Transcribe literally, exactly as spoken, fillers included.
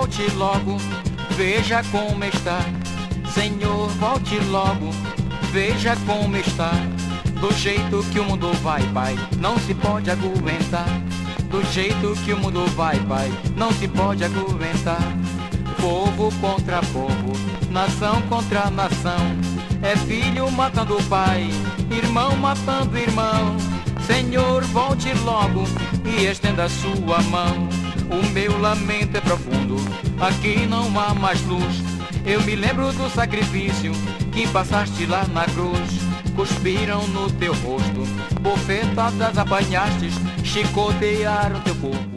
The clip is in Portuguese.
volte logo, veja como está. Senhor, volte logo, veja como está. Do jeito que o mundo vai, Pai, não se pode aguentar. Do jeito que o mundo vai, Pai, não se pode aguentar. Povo contra povo, nação contra nação. É filho matando pai, irmão matando irmão. Senhor, volte logo e estenda sua mão. O meu lamento é profundo, aqui não há mais luz. Eu me lembro do sacrifício que passaste lá na cruz. Cuspiram no teu rosto, bofetadas apanhastes, chicotearam teu corpo.